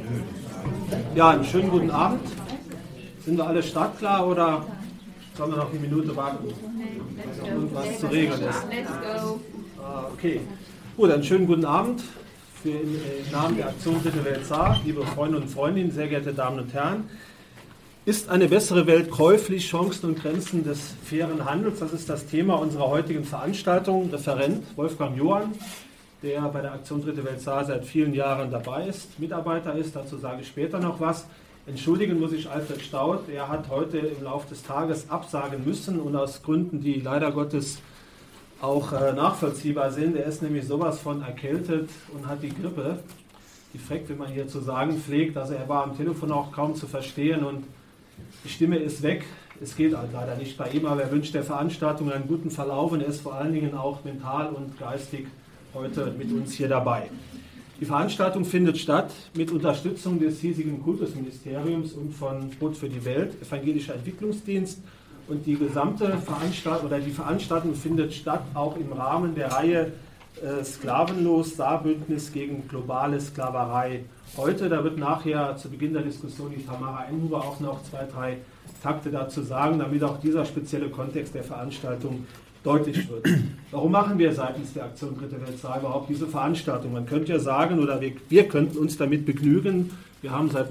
Ja, einen schönen guten Abend. Sind wir alle startklar oder sollen wir noch eine Minute warten, bis noch irgendwas zu regeln ist? Okay, gut, einen schönen guten Abend im Namen der Aktion Dritte Welt Saar, liebe Freunde und Freundinnen, sehr geehrte Damen und Herren. Ist eine bessere Welt käuflich? Chancen und Grenzen des fairen Handels? Das ist das Thema unserer heutigen Veranstaltung. Referent Wolfgang Johann, der bei der Aktion Dritte Welt Saar seit vielen Jahren dabei ist, Mitarbeiter ist, dazu sage ich später noch was. Entschuldigen muss ich Alfred Staudt, er hat heute im Laufe des Tages absagen müssen und aus Gründen, die leider Gottes auch nachvollziehbar sind. Er ist nämlich sowas von erkältet und hat die Grippe, die Freck, wie man hier zu sagen pflegt. Also er war am Telefon auch kaum zu verstehen und die Stimme ist weg. Es geht halt leider nicht bei ihm, aber er wünscht der Veranstaltung einen guten Verlauf und er ist vor allen Dingen auch mental und geistig heute mit uns hier dabei. Die Veranstaltung findet statt mit Unterstützung des hiesigen Kultusministeriums und von Brot für die Welt, Evangelischer Entwicklungsdienst, und die gesamte Veranstaltung oder die Veranstaltung findet statt auch im Rahmen der Reihe Sklavenlos, Saarbündnis gegen globale Sklaverei. Heute, da wird nachher zu Beginn der Diskussion die Tamara Einhuber auch noch 2, 3 Takte dazu sagen, damit auch dieser spezielle Kontext der Veranstaltung deutlich wird. Warum machen wir seitens der Aktion Dritte Welt Saar überhaupt diese Veranstaltung? Man könnte ja sagen, oder wir könnten uns damit begnügen, wir haben seit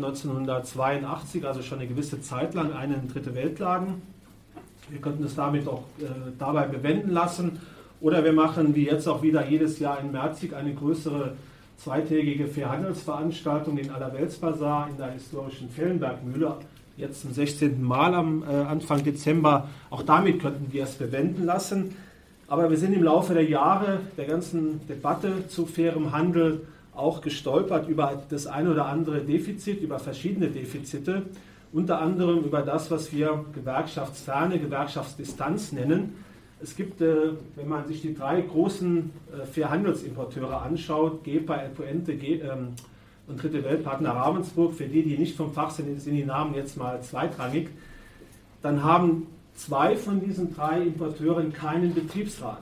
1982, also schon eine gewisse Zeit lang, einen Dritte Weltladen. Wir könnten es damit auch dabei bewenden lassen. Oder wir machen, wie jetzt auch wieder jedes Jahr in Merzig, eine größere zweitägige Fairhandelsveranstaltung in Allerweltsbasar in der historischen Fellenbergmühle. Jetzt zum 16. Mal am Anfang Dezember. Auch damit könnten wir es bewenden lassen. Aber wir sind im Laufe der Jahre der ganzen Debatte zu fairem Handel auch gestolpert über das ein oder andere Defizit, über verschiedene Defizite. Unter anderem über das, was wir Gewerkschaftsferne, Gewerkschaftsdistanz nennen. Es gibt, wenn man sich die 3 großen Fairhandelsimporteure anschaut, GEPA, El Puente und Dritte Weltpartner Ravensburg, für die nicht vom Fach sind, sind die Namen jetzt mal zweitrangig, dann haben 2 von diesen 3 Importeuren keinen Betriebsrat.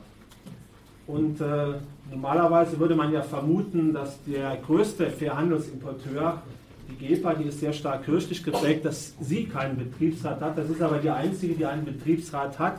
Und normalerweise würde man ja vermuten, dass der größte Fairhandelsimporteur, die GEPA, die ist sehr stark kirchlich geprägt, dass sie keinen Betriebsrat hat. Das ist aber die einzige, die einen Betriebsrat hat.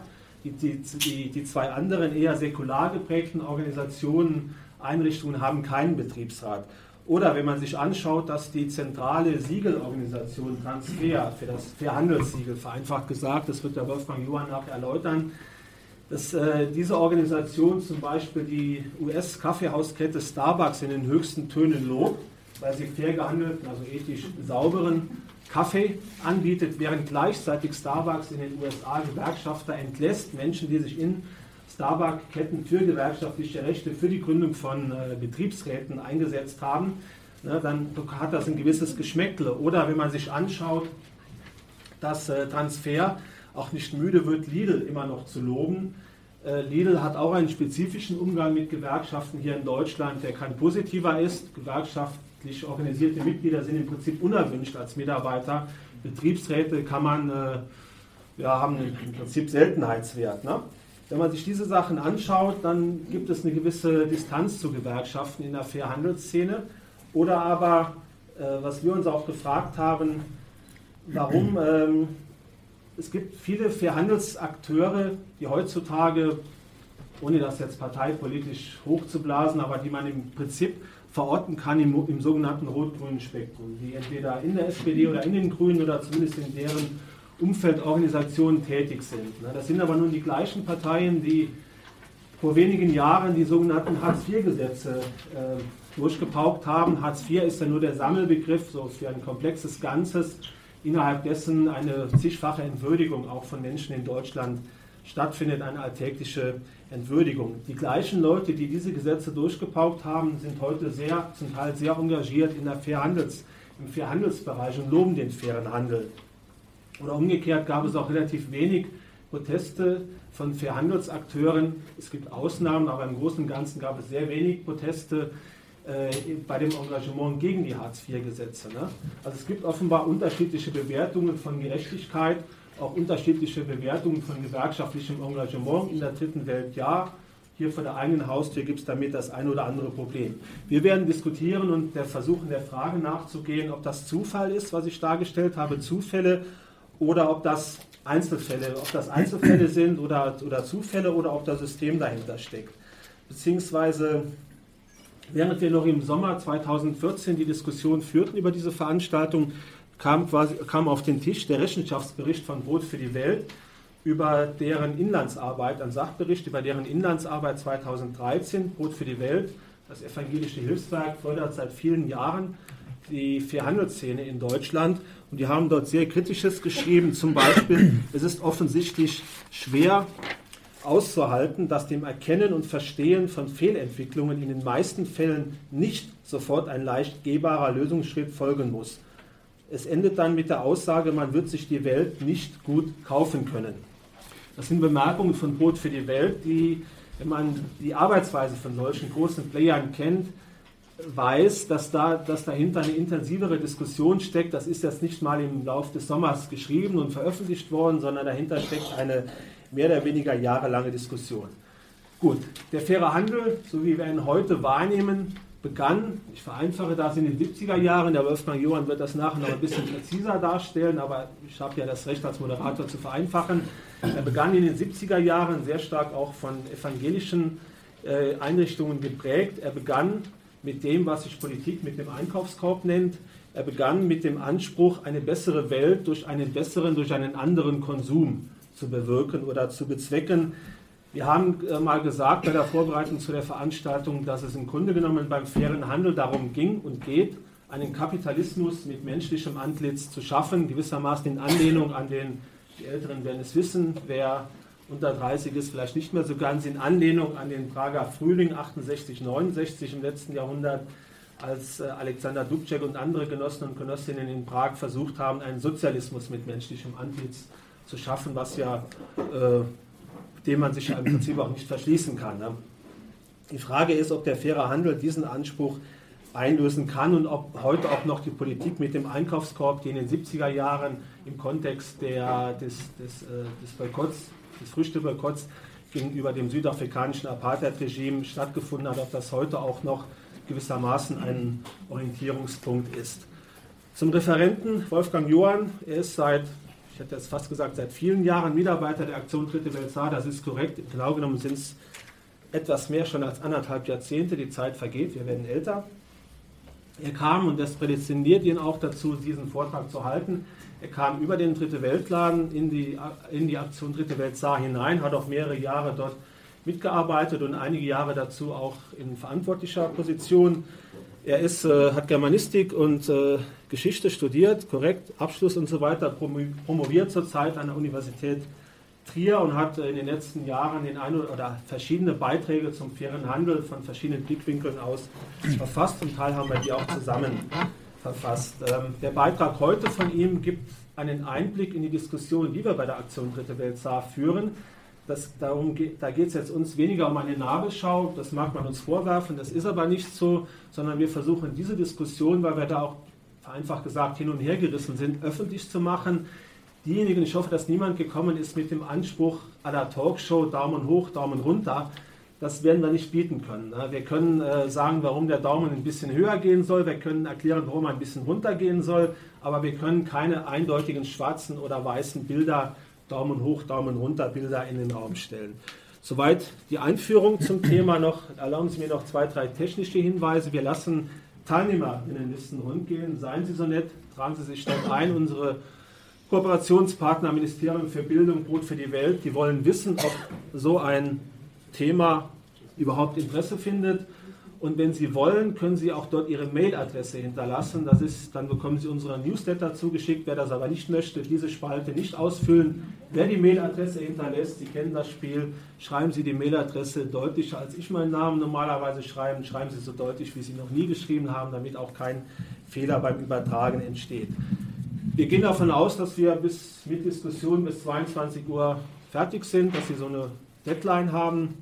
Die 2 anderen eher säkular geprägten Organisationen, Einrichtungen haben keinen Betriebsrat. Oder wenn man sich anschaut, dass die zentrale Siegelorganisation Transfer für das Fairhandelssiegel, vereinfacht gesagt, das wird der Wolfgang Johann nachher erläutern, dass diese Organisation zum Beispiel die US-Kaffeehauskette Starbucks in den höchsten Tönen lobt, weil sie fair gehandelten, also ethisch sauberen Kaffee anbietet, während gleichzeitig Starbucks in den USA Gewerkschafter entlässt, Menschen, die sich in Starbucks-Ketten für gewerkschaftliche Rechte, für die Gründung von Betriebsräten eingesetzt haben, dann hat das ein gewisses Geschmäckle. Oder wenn man sich anschaut, dass Transfer auch nicht müde wird, Lidl immer noch zu loben. Lidl hat auch einen spezifischen Umgang mit Gewerkschaften hier in Deutschland, der kein positiver ist. Gewerkschaftlich organisierte Mitglieder sind im Prinzip unerwünscht als Mitarbeiter. Betriebsräte haben im Prinzip Seltenheitswert. Ne? Wenn man sich diese Sachen anschaut, dann gibt es eine gewisse Distanz zu Gewerkschaften in der Fairhandelsszene. Oder aber, was wir uns auch gefragt haben, warum es gibt viele Fairhandelsakteure, die heutzutage, ohne das jetzt parteipolitisch hochzublasen, aber die man im Prinzip verorten kann im sogenannten rot-grünen Spektrum, die entweder in der SPD oder in den Grünen oder zumindest in deren Umfeldorganisationen tätig sind. Das sind aber nun die gleichen Parteien, die vor wenigen Jahren die sogenannten Hartz-IV-Gesetze durchgepaukt haben. Hartz IV ist ja nur der Sammelbegriff so für ein komplexes Ganzes, innerhalb dessen eine zigfache Entwürdigung auch von Menschen in Deutschland stattfindet, eine alltägliche Entwürdigung. Die gleichen Leute, die diese Gesetze durchgepaukt haben, sind heute zum Teil sehr engagiert im Fairhandelsbereich und loben den fairen Handel. Oder umgekehrt gab es auch relativ wenig Proteste von Fairhandelsakteuren. Es gibt Ausnahmen, aber im Großen und Ganzen gab es sehr wenig Proteste bei dem Engagement gegen die Hartz-IV-Gesetze. Ne? Also es gibt offenbar unterschiedliche Bewertungen von Gerechtigkeit, auch unterschiedliche Bewertungen von gewerkschaftlichem Engagement in der dritten Welt, ja, hier vor der eigenen Haustür gibt es damit das ein oder andere Problem. Wir werden diskutieren und versuchen der Frage nachzugehen, ob das Zufall ist, was ich dargestellt habe, Zufälle, oder ob das Einzelfälle sind oder Zufälle oder ob das System dahinter steckt. Beziehungsweise, während wir noch im Sommer 2014 die Diskussion führten über diese Veranstaltung, kam auf den Tisch der Rechenschaftsbericht von Brot für die Welt über deren Inlandsarbeit, ein Sachbericht über deren Inlandsarbeit 2013, Brot für die Welt. Das evangelische Hilfswerk fördert seit vielen Jahren die Fairhandelsszene in Deutschland und die haben dort sehr Kritisches geschrieben. Zum Beispiel, es ist offensichtlich schwer auszuhalten, dass dem Erkennen und Verstehen von Fehlentwicklungen in den meisten Fällen nicht sofort ein leicht gehbarer Lösungsschritt folgen muss. Es endet dann mit der Aussage, man wird sich die Welt nicht gut kaufen können. Das sind Bemerkungen von Brot für die Welt, die, wenn man die Arbeitsweise von solchen großen Playern kennt, weiß, dass dahinter eine intensivere Diskussion steckt. Das ist jetzt nicht mal im Laufe des Sommers geschrieben und veröffentlicht worden, sondern dahinter steckt eine mehr oder weniger jahrelange Diskussion. Gut, der faire Handel, so wie wir ihn heute wahrnehmen, begann, ich vereinfache das, in den 70er Jahren, der Wolfgang Johann wird das nachher noch ein bisschen präziser darstellen, aber ich habe ja das Recht als Moderator zu vereinfachen. Er begann in den 70er Jahren sehr stark auch von evangelischen Einrichtungen geprägt. Er begann mit dem, was sich Politik mit dem Einkaufskorb nennt. Er begann mit dem Anspruch, eine bessere Welt durch einen anderen Konsum zu bewirken oder zu bezwecken. Wir haben mal gesagt bei der Vorbereitung zu der Veranstaltung, dass es im Grunde genommen beim fairen Handel darum ging und geht, einen Kapitalismus mit menschlichem Antlitz zu schaffen, gewissermaßen in Anlehnung an die Älteren werden es wissen, wer unter 30 ist, vielleicht nicht mehr so ganz, in Anlehnung an den Prager Frühling 68, 69 im letzten Jahrhundert, als Alexander Dubček und andere Genossen und Genossinnen in Prag versucht haben, einen Sozialismus mit menschlichem Antlitz zu schaffen, was ja dem man sich ja im Prinzip auch nicht verschließen kann. Ne? Die Frage ist, ob der faire Handel diesen Anspruch einlösen kann und ob heute auch noch die Politik mit dem Einkaufskorb, die in den 70er Jahren im Kontext des Boykotts, des Früchteboykotts gegenüber dem südafrikanischen Apartheid-Regime stattgefunden hat, ob das heute auch noch gewissermaßen ein Orientierungspunkt ist. Zum Referenten Wolfgang Johann, er ist ich hätte jetzt fast gesagt, seit vielen Jahren Mitarbeiter der Aktion Dritte Welt Saar, das ist korrekt, genau genommen sind es etwas mehr schon als 1,5 Jahrzehnte, die Zeit vergeht, wir werden älter. Er kam, und das prädestiniert ihn auch dazu, diesen Vortrag zu halten, er kam über den Dritte Weltladen in die Aktion Dritte Welt Saar hinein, hat auch mehrere Jahre dort mitgearbeitet und einige Jahre dazu auch in verantwortlicher Position. Er hat Germanistik und Geschichte studiert, korrekt, Abschluss und so weiter, promoviert zurzeit an der Universität Trier und hat in den letzten Jahren verschiedene Beiträge zum fairen Handel von verschiedenen Blickwinkeln aus verfasst. Zum Teil haben wir die auch zusammen verfasst. Der Beitrag heute von ihm gibt einen Einblick in die Diskussion, die wir bei der Aktion Dritte Welt Saar führen. Da geht es jetzt uns weniger um eine Nabelschau, das mag man uns vorwerfen, das ist aber nicht so, sondern wir versuchen diese Diskussion, weil wir da auch vereinfacht gesagt hin und her gerissen sind, öffentlich zu machen. Diejenigen, ich hoffe, dass niemand gekommen ist mit dem Anspruch à la Talkshow, Daumen hoch, Daumen runter, das werden wir nicht bieten können. Wir können sagen, warum der Daumen ein bisschen höher gehen soll, wir können erklären, warum er ein bisschen runter gehen soll, aber wir können keine eindeutigen schwarzen oder weißen Bilder, Daumen hoch, Daumen runter, Bilder in den Raum stellen. Soweit die Einführung zum Thema noch. Erlauben Sie mir noch 2, 3 technische Hinweise. Wir lassen Teilnehmer in den Listen rundgehen. Seien Sie so nett, tragen Sie sich dort ein. Unsere Kooperationspartner Ministerium für Bildung, Brot für die Welt, die wollen wissen, ob so ein Thema überhaupt Interesse findet. Und wenn Sie wollen, können Sie auch dort Ihre Mailadresse hinterlassen. Dann bekommen Sie unseren Newsletter zugeschickt. Wer das aber nicht möchte, diese Spalte nicht ausfüllen. Wer die Mailadresse hinterlässt, Sie kennen das Spiel, schreiben Sie die Mailadresse deutlicher, als ich meinen Namen normalerweise schreibe. Schreiben Sie so deutlich, wie Sie noch nie geschrieben haben, damit auch kein Fehler beim Übertragen entsteht. Wir gehen davon aus, dass wir mit Diskussion bis 22 Uhr fertig sind, dass Sie so eine Deadline haben.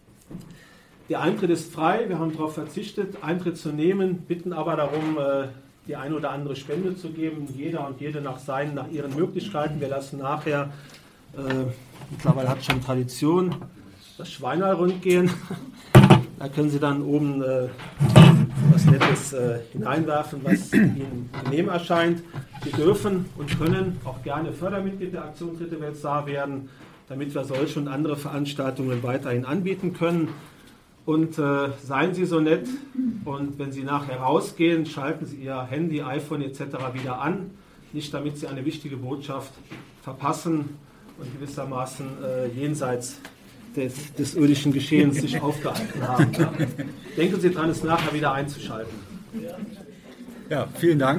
Der Eintritt ist frei, wir haben darauf verzichtet, Eintritt zu nehmen, bitten aber darum, die eine oder andere Spende zu geben, jeder und jede nach ihren Möglichkeiten. Wir lassen nachher, mittlerweile hat es schon Tradition, das Schweinal-Rund gehen. Da können Sie dann oben was Nettes hineinwerfen, was Ihnen genehm erscheint. Sie dürfen und können auch gerne Fördermitglied der Aktion Dritte Welt Saar werden, damit wir solche und andere Veranstaltungen weiterhin anbieten können. Und seien Sie so nett und wenn Sie nachher rausgehen, schalten Sie Ihr Handy, iPhone etc. wieder an, nicht damit Sie eine wichtige Botschaft verpassen und gewissermaßen jenseits des irdischen Geschehens sich aufgehalten haben. Ja. Denken Sie dran, es nachher wieder einzuschalten. Ja, vielen Dank.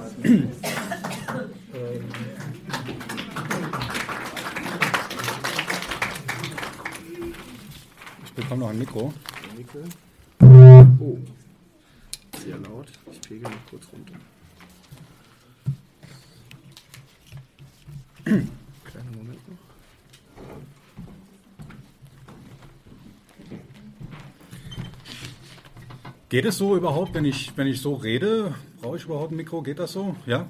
Ich bekomme noch ein Mikro. Oh, sehr laut. Ich pegel noch kurz runter. Kleiner Moment noch. Geht es so überhaupt, wenn ich so rede? Brauche ich überhaupt ein Mikro? Geht das so? Ja?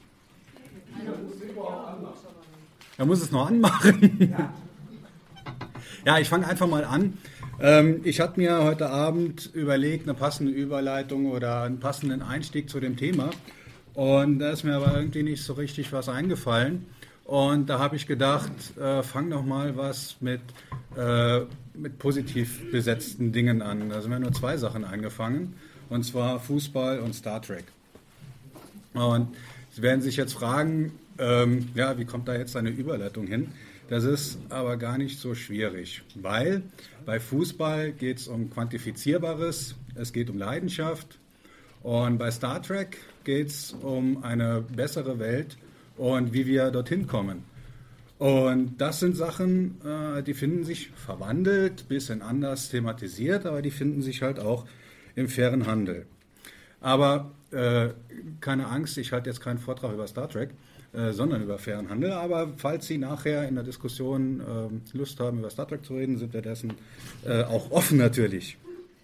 Da muss es noch anmachen. Ja, ich fange einfach mal an. Ich hatte mir heute Abend überlegt, eine passende Überleitung oder einen passenden Einstieg zu dem Thema. Und da ist mir aber irgendwie nicht so richtig was eingefallen. Und da habe ich gedacht, fang doch mal was mit positiv besetzten Dingen an. Da sind mir nur 2 Sachen eingefangen. Und zwar Fußball und Star Trek. Und Sie werden sich jetzt fragen, ja, wie kommt da jetzt eine Überleitung hin? Das ist aber gar nicht so schwierig, weil bei Fußball geht es um Quantifizierbares, es geht um Leidenschaft und bei Star Trek geht es um eine bessere Welt und wie wir dorthin kommen. Und das sind Sachen, die finden sich verwandelt, bisschen anders thematisiert, aber die finden sich halt auch im fairen Handel. Aber keine Angst, ich halte jetzt keinen Vortrag über Star Trek, sondern über fairen Handel. Aber falls Sie nachher in der Diskussion Lust haben, über Star Trek zu reden, sind wir dessen auch offen natürlich.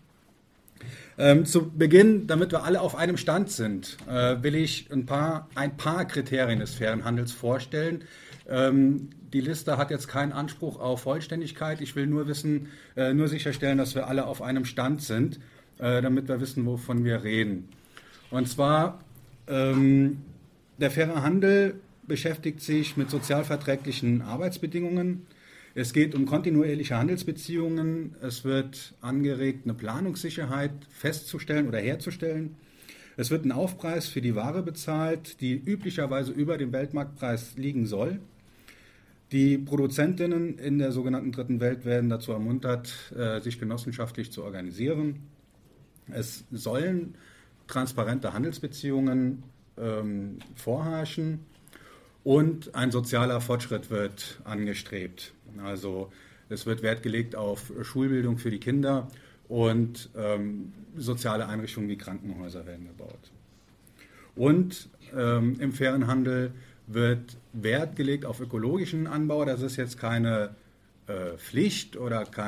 Zu Beginn, damit wir alle auf einem Stand sind, will ich ein paar Kriterien des fairen Handels vorstellen. Die Liste hat jetzt keinen Anspruch auf Vollständigkeit. Ich will nur sicherstellen, dass wir alle auf einem Stand sind, damit wir wissen, wovon wir reden. Und zwar der faire Handel beschäftigt sich mit sozialverträglichen Arbeitsbedingungen. Es geht um kontinuierliche Handelsbeziehungen. Es wird angeregt, eine Planungssicherheit festzustellen oder herzustellen. Es wird ein Aufpreis für die Ware bezahlt, die üblicherweise über dem Weltmarktpreis liegen soll. Die Produzentinnen in der sogenannten Dritten Welt werden dazu ermuntert, sich genossenschaftlich zu organisieren. Es sollen transparente Handelsbeziehungen vorherrschen und ein sozialer Fortschritt wird angestrebt. Also es wird Wert gelegt auf Schulbildung für die Kinder und soziale Einrichtungen wie Krankenhäuser werden gebaut. Und im fairen Handel wird Wert gelegt auf ökologischen Anbau. Das ist jetzt keine Pflicht oder ist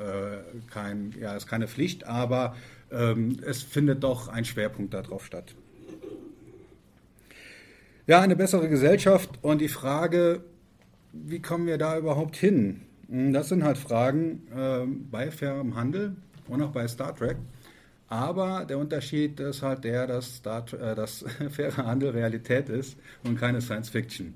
keine Pflicht, aber es findet doch ein Schwerpunkt darauf statt. Ja, eine bessere Gesellschaft und die Frage, wie kommen wir da überhaupt hin? Das sind halt Fragen bei fairem Handel und auch bei Star Trek. Aber der Unterschied ist halt dass fairer Handel Realität ist und keine Science Fiction.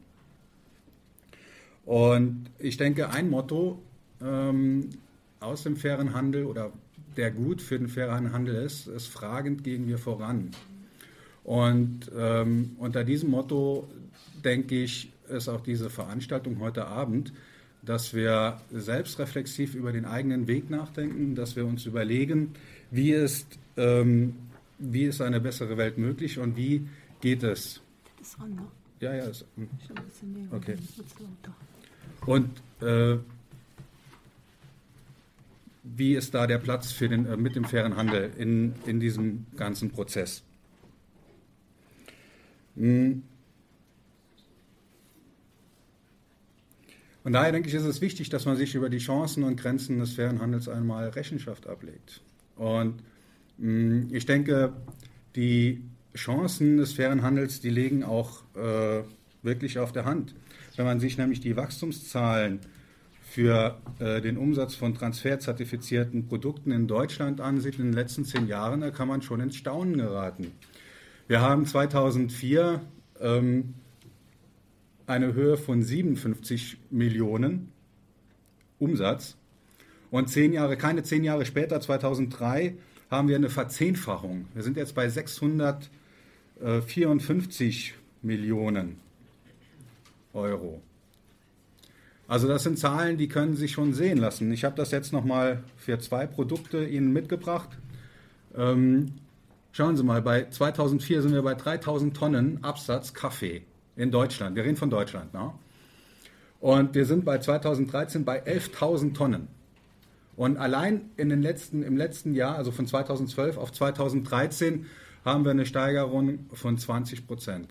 Und ich denke, ein Motto aus dem fairen Handel oder der gut für den fairen Handel ist fragend gehen wir voran. Und unter diesem Motto, denke ich, ist auch diese Veranstaltung heute Abend, dass wir selbstreflexiv über den eigenen Weg nachdenken, dass wir uns überlegen, wie ist eine bessere Welt möglich und wie geht es? Ist an, ne? Ja, ist okay. Und wie ist da der Platz für mit dem fairen Handel in diesem ganzen Prozess? Und daher denke ich, ist es wichtig, dass man sich über die Chancen und Grenzen des fairen Handels einmal Rechenschaft ablegt. Und ich denke, die Chancen des fairen Handels, die liegen auch wirklich auf der Hand. Wenn man sich nämlich die Wachstumszahlen für den Umsatz von transferzertifizierten Produkten in Deutschland ansieht in den letzten 10 Jahren, da kann man schon ins Staunen geraten. Wir haben 2004 eine Höhe von 57 Millionen Umsatz und keine 10 Jahre später, 2003, haben wir eine Verzehnfachung. Wir sind jetzt bei 654 Millionen Euro. Also das sind Zahlen, die können sich schon sehen lassen. Ich habe das jetzt nochmal für 2 Produkte Ihnen mitgebracht. Schauen Sie mal, bei 2004 sind wir bei 3000 Tonnen Absatz Kaffee in Deutschland. Wir reden von Deutschland. Ne? Und wir sind bei 2013 bei 11.000 Tonnen. Und allein im letzten Jahr, also von 2012 auf 2013, haben wir eine Steigerung von 20%.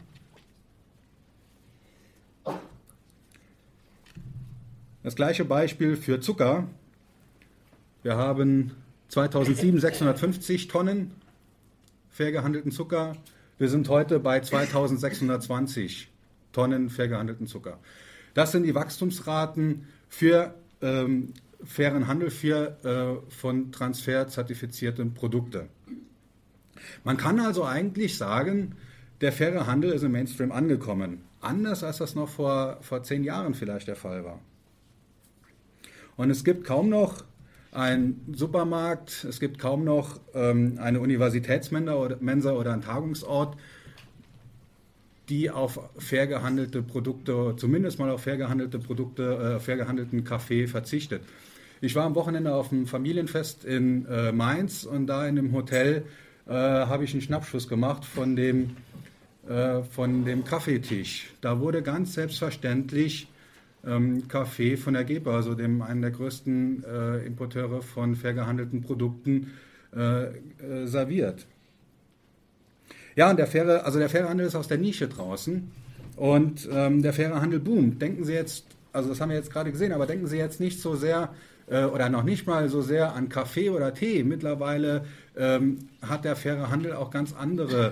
Das gleiche Beispiel für Zucker. Wir haben 2007 650 Tonnen fair gehandelten Zucker. Wir sind heute bei 2620 Tonnen fair gehandelten Zucker. Das sind die Wachstumsraten für fairen Handel von transferzertifizierten Produkten. Man kann also eigentlich sagen, der faire Handel ist im Mainstream angekommen. Anders als das noch vor 10 Jahren vielleicht der Fall war. Und es gibt kaum noch einen Supermarkt, es gibt kaum noch eine Universitätsmensa oder einen Tagungsort, die auf fair gehandelte Produkte, zumindest mal auf fair gehandelte Produkte, fair gehandelten Kaffee verzichtet. Ich war am Wochenende auf einem Familienfest in Mainz und da in dem Hotel habe ich einen Schnappschuss gemacht von dem Kaffeetisch. Da wurde ganz selbstverständlich Kaffee von der Geber, also einem der größten Importeure von fair gehandelten Produkten, serviert. Ja, und der faire Handel ist aus der Nische draußen und der faire Handel boomt. Denken Sie jetzt, also das haben wir jetzt gerade gesehen, aber denken Sie jetzt nicht so sehr oder noch nicht mal so sehr an Kaffee oder Tee. Mittlerweile hat der faire Handel auch ganz andere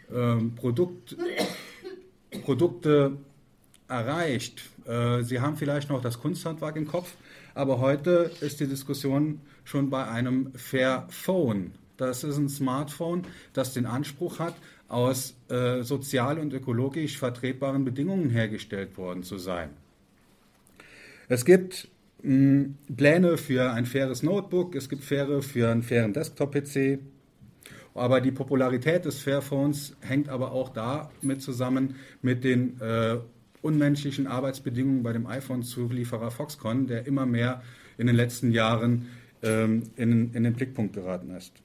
Produkte erreicht. Sie haben vielleicht noch das Kunsthandwerk im Kopf, aber heute ist die Diskussion schon bei einem Fairphone. Das ist ein Smartphone, das den Anspruch hat, aus sozial und ökologisch vertretbaren Bedingungen hergestellt worden zu sein. Es gibt Pläne für ein faires Notebook, es gibt Pläne für einen fairen Desktop-PC, aber die Popularität des Fairphones hängt aber auch damit zusammen mit den unmenschlichen Arbeitsbedingungen bei dem iPhone-Zulieferer Foxconn, der immer mehr in den letzten Jahren in den Blickpunkt geraten ist.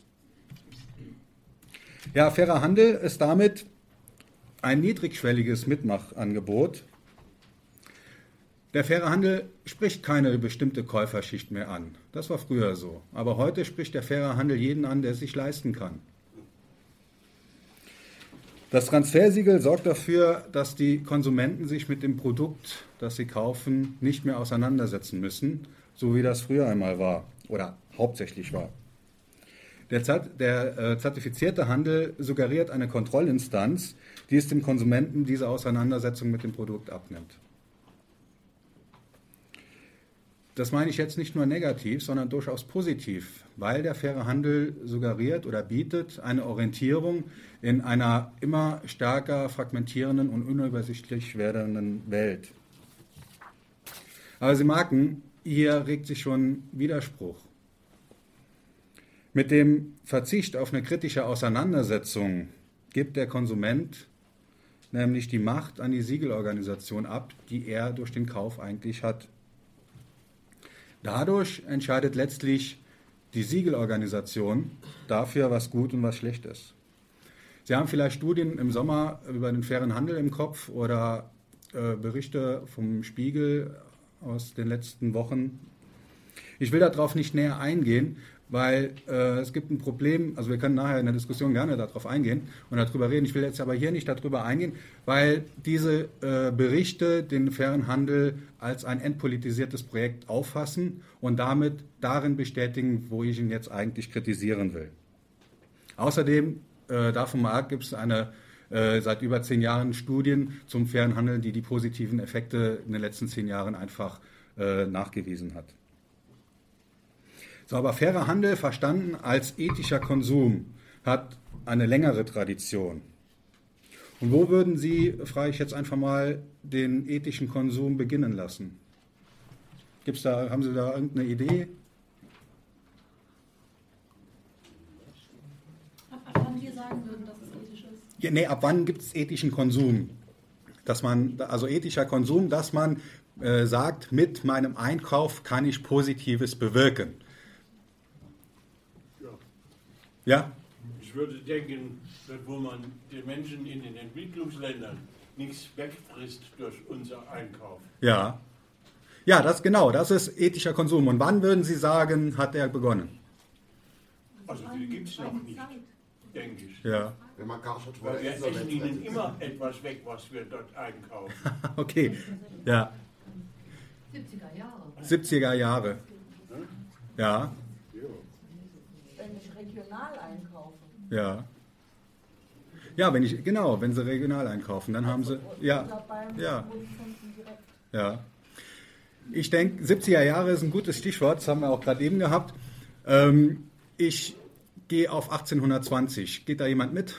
Ja, fairer Handel ist damit ein niedrigschwelliges Mitmachangebot. Der faire Handel spricht keine bestimmte Käuferschicht mehr an. Das war früher so. Aber heute spricht der faire Handel jeden an, der es sich leisten kann. Das Transfersiegel sorgt dafür, dass die Konsumenten sich mit dem Produkt, das sie kaufen, nicht mehr auseinandersetzen müssen, so wie das früher einmal war oder hauptsächlich war. Der zertifizierte Handel suggeriert eine Kontrollinstanz, die es dem Konsumenten diese Auseinandersetzung mit dem Produkt abnimmt. Das meine ich jetzt nicht nur negativ, sondern durchaus positiv, weil der faire Handel suggeriert oder bietet eine Orientierung in einer immer stärker fragmentierenden und unübersichtlich werdenden Welt. Aber Sie merken, hier regt sich schon Widerspruch. Mit dem Verzicht auf eine kritische Auseinandersetzung gibt der Konsument nämlich die Macht an die Siegelorganisation ab, die er durch den Kauf eigentlich hat. Dadurch entscheidet letztlich die Siegelorganisation dafür, was gut und was schlecht ist. Sie haben vielleicht Studien im Sommer über den fairen Handel im Kopf oder Berichte vom Spiegel aus den letzten Wochen. Ich will darauf nicht näher eingehen, weil es gibt ein Problem, also wir können nachher in der Diskussion gerne darauf eingehen und darüber reden. Ich will jetzt aber hier nicht darüber eingehen, weil diese Berichte den fairen Handel als ein entpolitisiertes Projekt auffassen und damit darin bestätigen, wo ich ihn jetzt eigentlich kritisieren will. Außerdem, davon mal gibt es seit über 10 Jahren Studien zum fairen Handel, die die positiven Effekte in den letzten 10 Jahren einfach nachgewiesen hat. So, aber fairer Handel, verstanden als ethischer Konsum, hat eine längere Tradition. Und wo würden Sie, frage ich jetzt einfach mal, den ethischen Konsum beginnen lassen? Haben Sie da irgendeine Idee? Ab wann wir sagen würden, dass es ethisch ist? Ja, nee, ab wann gibt es ethischen Konsum? Also ethischer Konsum, dass man sagt, mit meinem Einkauf kann ich Positives bewirken. Ja? Ich würde denken, wo man den Menschen in den Entwicklungsländern nichts wegfrisst durch unser Einkauf. Ja. Ja, das ist ethischer Konsum. Und wann würden Sie sagen, hat er begonnen? Also die gibt es noch nicht, denke ich. Ja. Wenn man gar nicht Weil wir essen ihnen immer etwas weg, was wir dort einkaufen. Okay, ja. 70er Jahre. 70er Jahre. Ja, Wenn ich regional einkaufe. ja. Ja, wenn Sie regional einkaufen, dann haben Sie, ja, ja, ja. Ich denke, 70er Jahre ist ein gutes Stichwort, das haben wir auch gerade eben gehabt. Ich gehe auf 1820. Geht da jemand mit?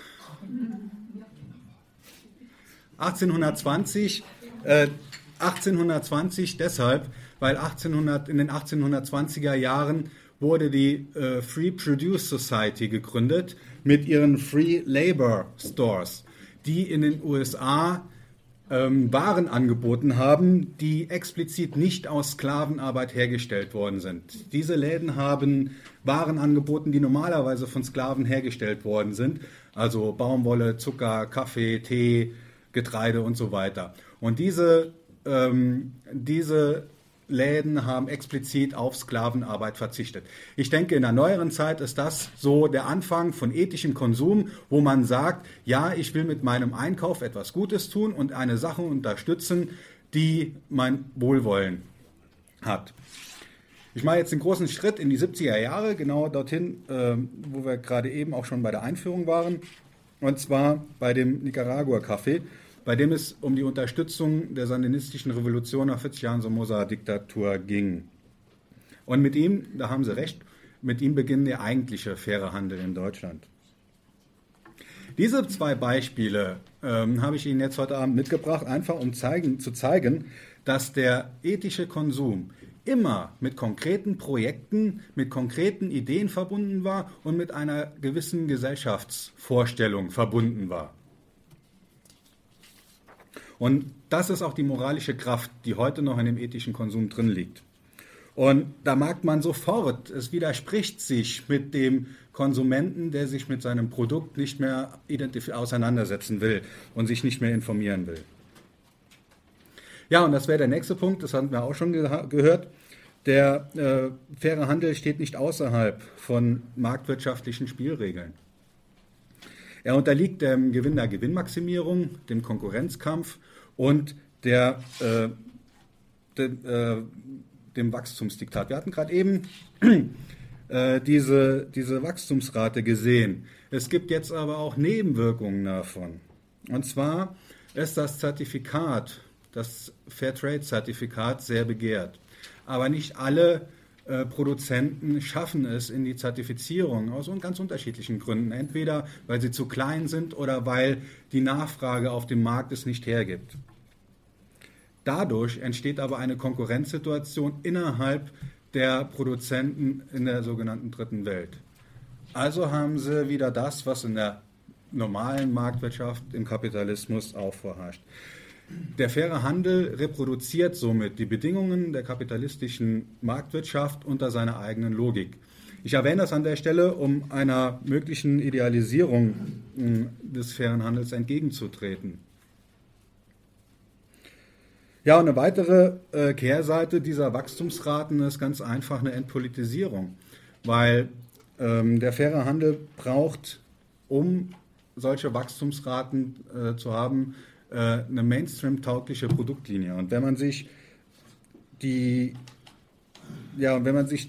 1820 deshalb, weil in den 1820er Jahren wurde die Free Produce Society gegründet mit ihren Free Labor Stores, die in den USA Waren angeboten haben, die explizit nicht aus Sklavenarbeit hergestellt worden sind. Diese Läden haben Waren angeboten, die normalerweise von Sklaven hergestellt worden sind, also Baumwolle, Zucker, Kaffee, Tee, Getreide und so weiter. Und diese Läden haben explizit auf Sklavenarbeit verzichtet. Ich denke, in der neueren Zeit ist das so der Anfang von ethischem Konsum, wo man sagt, ja, ich will mit meinem Einkauf etwas Gutes tun und eine Sache unterstützen, die mein Wohlwollen hat. Ich mache jetzt den großen Schritt in die 70er Jahre, genau dorthin, wo wir gerade eben auch schon bei der Einführung waren, und zwar bei dem Nicaragua-Café, bei dem es um die Unterstützung der sandinistischen Revolution nach 40 Jahren Somoza-Diktatur ging. Und mit ihm, da haben Sie recht, mit ihm beginnt der eigentliche faire Handel in Deutschland. Diese zwei Beispiele habe ich Ihnen jetzt heute Abend mitgebracht, einfach um zu zeigen, dass der ethische Konsum immer mit konkreten Projekten, mit konkreten Ideen verbunden war und mit einer gewissen Gesellschaftsvorstellung verbunden war. Und das ist auch die moralische Kraft, die heute noch in dem ethischen Konsum drin liegt. Und da merkt man sofort, es widerspricht sich mit dem Konsumenten, der sich mit seinem Produkt nicht mehr auseinandersetzen will und sich nicht mehr informieren will. Ja, und das wäre der nächste Punkt, das hatten wir auch schon gehört. Der faire Handel steht nicht außerhalb von marktwirtschaftlichen Spielregeln. Er unterliegt dem Gewinn der Gewinnmaximierung, dem Konkurrenzkampf und dem Wachstumsdiktat. Wir hatten gerade eben diese Wachstumsrate gesehen. Es gibt jetzt aber auch Nebenwirkungen davon. Und zwar ist das Zertifikat, das Fairtrade-Zertifikat, sehr begehrt. Aber nicht alle Produzenten schaffen es in die Zertifizierung aus ganz unterschiedlichen Gründen. Entweder weil sie zu klein sind oder weil die Nachfrage auf dem Markt es nicht hergibt. Dadurch entsteht aber eine Konkurrenzsituation innerhalb der Produzenten in der sogenannten Dritten Welt. Also haben sie wieder das, was in der normalen Marktwirtschaft, im Kapitalismus auch vorherrscht. Der faire Handel reproduziert somit die Bedingungen der kapitalistischen Marktwirtschaft unter seiner eigenen Logik. Ich erwähne das an der Stelle, um einer möglichen Idealisierung des fairen Handels entgegenzutreten. Ja, und eine weitere Kehrseite dieser Wachstumsraten ist ganz einfach eine Entpolitisierung, weil der faire Handel braucht, um solche Wachstumsraten zu haben, eine Mainstream-taugliche Produktlinie. Und wenn man sich die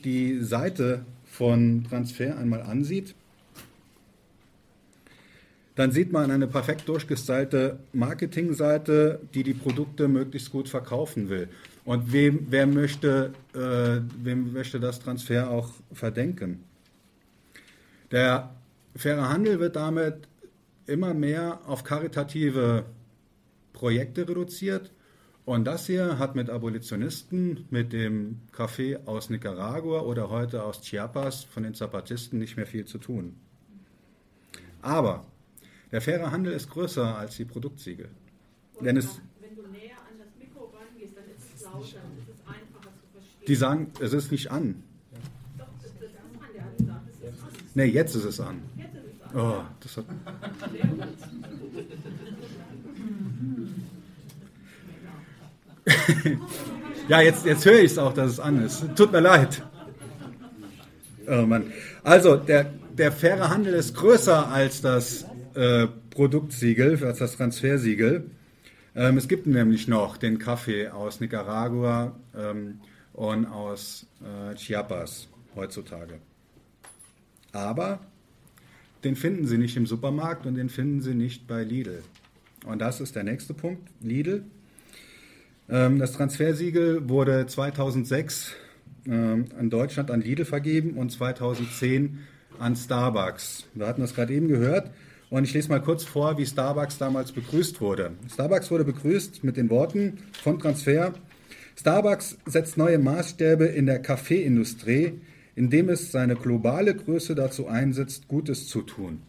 Seite von Transfer einmal ansieht, dann sieht man eine perfekt durchgestylte Marketingseite, die die Produkte möglichst gut verkaufen will. Und wem möchte das Transfer auch verdenken? Der faire Handel wird damit immer mehr auf karitative Projekte reduziert. Und das hier hat mit Abolitionisten, mit dem Café aus Nicaragua oder heute aus Chiapas von den Zapatisten nicht mehr viel zu tun. Aber der faire Handel ist größer als die Produktsiegel. Wenn du näher an das Mikro rangehst, dann ist es lauter, dann ist es einfacher zu verstehen. Die sagen, es ist nicht an. Doch, das ist an, der hat gesagt, es ist an. Nee, jetzt ist es an. Jetzt ist es an. Oh, das hat... Ja, jetzt höre ich es auch, dass es an ist. Tut mir leid. Oh Mann. Also, der faire Handel ist größer als das Produktsiegel, als das Transfersiegel. Es gibt nämlich noch den Kaffee aus Nicaragua und aus Chiapas heutzutage. Aber den finden Sie nicht im Supermarkt und den finden Sie nicht bei Lidl. Und das ist der nächste Punkt, Lidl. Das Transfersiegel wurde 2006 in Deutschland an Lidl vergeben und 2010 an Starbucks. Wir hatten das gerade eben gehört und ich lese mal kurz vor, wie Starbucks damals begrüßt wurde. Starbucks wurde begrüßt mit den Worten von Transfer: Starbucks setzt neue Maßstäbe in der Kaffeeindustrie, indem es seine globale Größe dazu einsetzt, Gutes zu tun.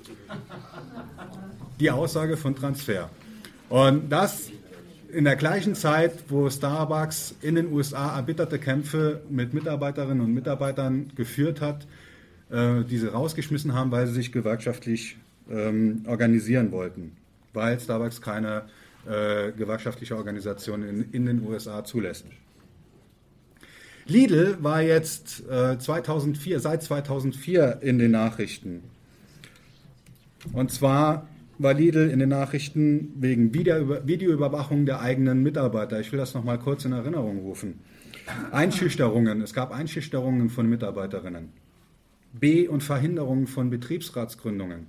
Die Aussage von Transfer. Und das in der gleichen Zeit, wo Starbucks in den USA erbitterte Kämpfe mit Mitarbeiterinnen und Mitarbeitern geführt hat, die sie rausgeschmissen haben, weil sie sich gewerkschaftlich organisieren wollten, weil Starbucks keine gewerkschaftliche Organisation in den USA zulässt. Lidl war jetzt seit 2004 in den Nachrichten. Und zwar war Lidl in den Nachrichten wegen Videoüberwachung der eigenen Mitarbeiter. Ich will das noch mal kurz in Erinnerung rufen. Es gab Einschüchterungen von Mitarbeiterinnen. Und Verhinderungen von Betriebsratsgründungen.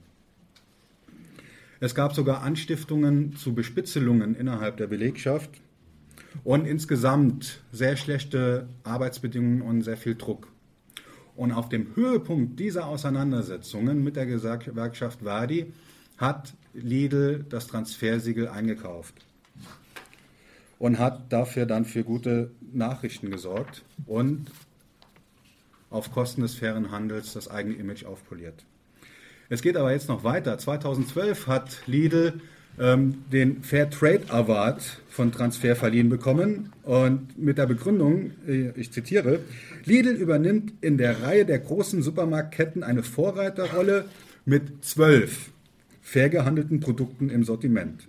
Es gab sogar Anstiftungen zu Bespitzelungen innerhalb der Belegschaft und insgesamt sehr schlechte Arbeitsbedingungen und sehr viel Druck. Und auf dem Höhepunkt dieser Auseinandersetzungen mit der Gewerkschaft Verdi hat Lidl das Transfersiegel eingekauft und hat dafür dann für gute Nachrichten gesorgt und auf Kosten des fairen Handels das eigene Image aufpoliert. Es geht aber jetzt noch weiter. 2012 hat Lidl den Fair Trade Award von Transfer verliehen bekommen und mit der Begründung, ich zitiere, Lidl übernimmt in der Reihe der großen Supermarktketten eine Vorreiterrolle mit 12 fair gehandelten Produkten im Sortiment.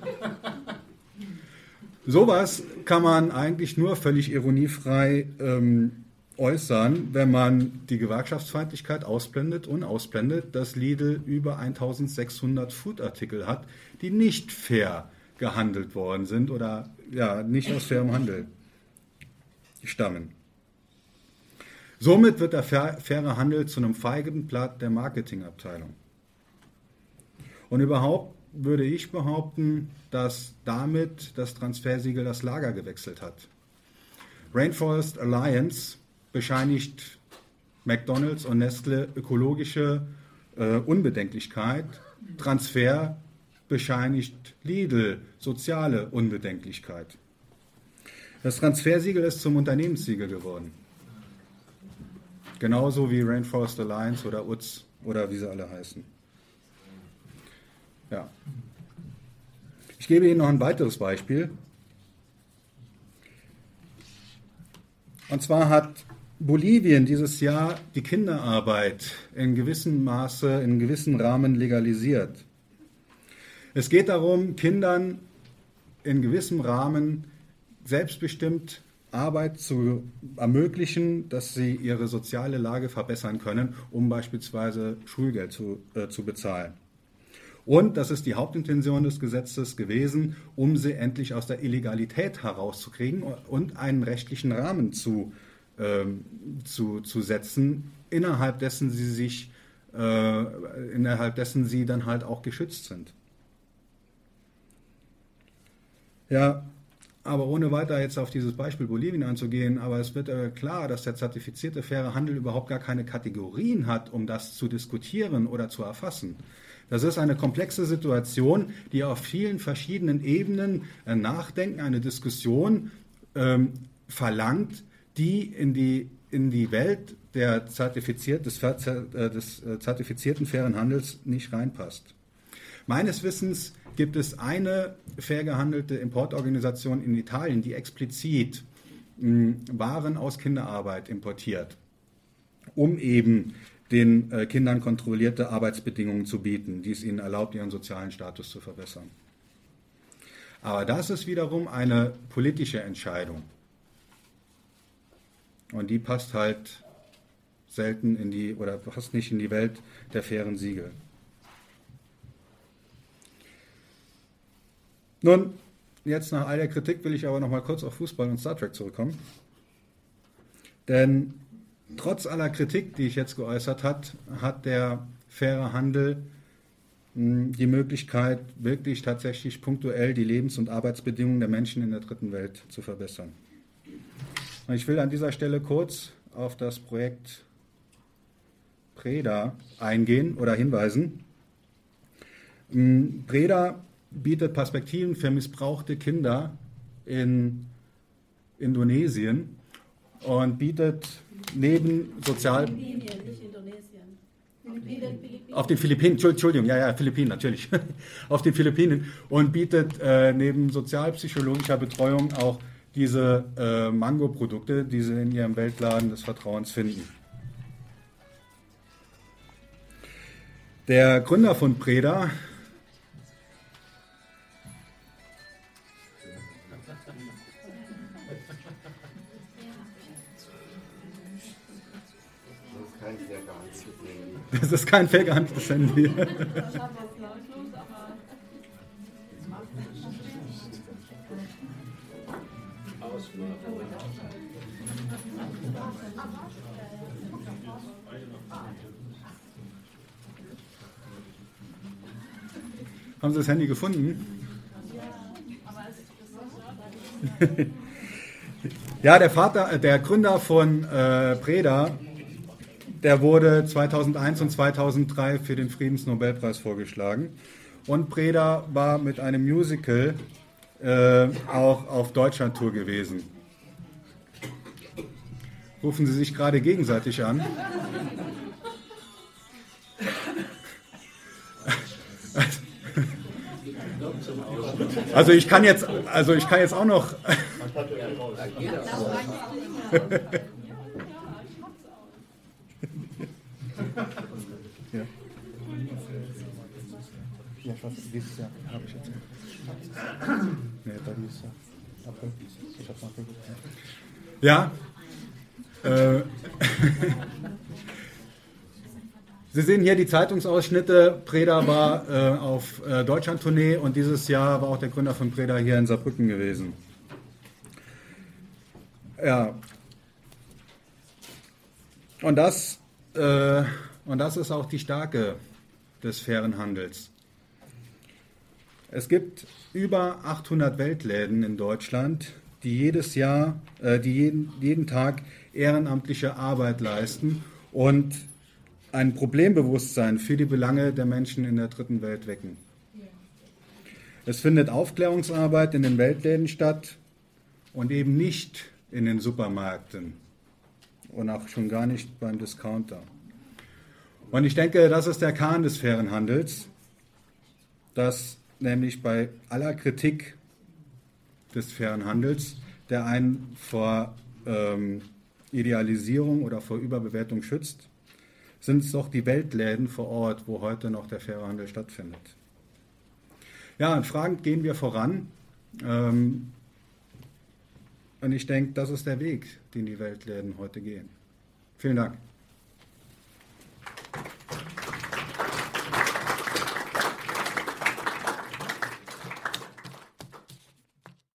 Sowas kann man eigentlich nur völlig ironiefrei äußern, wenn man die Gewerkschaftsfeindlichkeit ausblendet und ausblendet, dass Lidl über 1600 Foodartikel hat, die nicht fair gehandelt worden sind oder ja, nicht aus fairem Handel stammen. Somit wird der faire Handel zu einem Feigenblatt der Marketingabteilung. Und überhaupt würde ich behaupten, dass damit das Transfersiegel das Lager gewechselt hat. Rainforest Alliance bescheinigt McDonald's und Nestle ökologische Unbedenklichkeit. Transfer bescheinigt Lidl soziale Unbedenklichkeit. Das Transfersiegel ist zum Unternehmenssiegel geworden. Genauso wie Rainforest Alliance oder UTZ oder wie sie alle heißen. Ja. Ich gebe Ihnen noch ein weiteres Beispiel. Und zwar hat Bolivien dieses Jahr die Kinderarbeit in gewissem Maße, in gewissem Rahmen legalisiert. Es geht darum, Kindern in gewissem Rahmen selbstbestimmt Arbeit zu ermöglichen, dass sie ihre soziale Lage verbessern können, um beispielsweise Schulgeld zu bezahlen. Und das ist die Hauptintention des Gesetzes gewesen, um sie endlich aus der Illegalität herauszukriegen und einen rechtlichen Rahmen zu setzen, innerhalb dessen sie sich innerhalb dessen sie dann halt auch geschützt sind. Ja, aber ohne weiter jetzt auf dieses Beispiel Bolivien einzugehen, aber es wird klar, dass der zertifizierte faire Handel überhaupt gar keine Kategorien hat, um das zu diskutieren oder zu erfassen. Das ist eine komplexe Situation, die auf vielen verschiedenen Ebenen Nachdenken, eine Diskussion verlangt, die in die Welt des zertifizierten fairen Handels nicht reinpasst. Meines Wissens gibt es eine fair gehandelte Importorganisation in Italien, die explizit Waren aus Kinderarbeit importiert, um eben den Kindern kontrollierte Arbeitsbedingungen zu bieten, die es ihnen erlaubt, ihren sozialen Status zu verbessern. Aber das ist wiederum eine politische Entscheidung. Und die passt halt selten passt nicht in die Welt der fairen Siegel. Nun, jetzt nach all der Kritik will ich aber noch mal kurz auf Fußball und Star Trek zurückkommen. Denn trotz aller Kritik, die ich jetzt geäußert habe, hat der faire Handel die Möglichkeit, wirklich tatsächlich punktuell die Lebens- und Arbeitsbedingungen der Menschen in der dritten Welt zu verbessern. Und ich will an dieser Stelle kurz auf das Projekt PREDA eingehen oder hinweisen. PREDA bietet Perspektiven für missbrauchte Kinder in Indonesien und bietet neben Philippinen, nicht Indonesien. auf den Philippinen, Entschuldigung, ja, Philippinen natürlich, auf den Philippinen und bietet neben sozialpsychologischer Betreuung auch diese Mango-Produkte, die sie in ihrem Weltladen des Vertrauens finden. Der Gründer von PREDA, das ist kein fair gehandeltes Handy. Haben Sie das Handy gefunden? Ja, der Gründer von PREDA, der wurde 2001 und 2003 für den Friedensnobelpreis vorgeschlagen. Und PREDA war mit einem Musical auch auf Deutschlandtour gewesen. Rufen Sie sich gerade gegenseitig an. Also ich kann jetzt auch noch. Ja, ich weiß, dieses Jahr habe ich jetzt. Nee, da dieses Jahr. April. Ich hab's nachgeguckt. Ja. Sie sehen hier die Zeitungsausschnitte. PREDA war auf Deutschlandtournee und dieses Jahr war auch der Gründer von PREDA hier in Saarbrücken gewesen. Ja. Und das ist auch die Stärke des fairen Handels. Es gibt über 800 Weltläden in Deutschland, die jeden Tag ehrenamtliche Arbeit leisten und ein Problembewusstsein für die Belange der Menschen in der dritten Welt wecken. Es findet Aufklärungsarbeit in den Weltläden statt und eben nicht in den Supermärkten und auch schon gar nicht beim Discounter. Und ich denke, das ist der Kern des fairen Handels, dass nämlich bei aller Kritik des fairen Handels, der einen vor Idealisierung oder vor Überbewertung schützt, sind es doch die Weltläden vor Ort, wo heute noch der faire Handel stattfindet. Ja, und fragend gehen wir voran. Und ich denke, das ist der Weg, den die Weltläden heute gehen. Vielen Dank.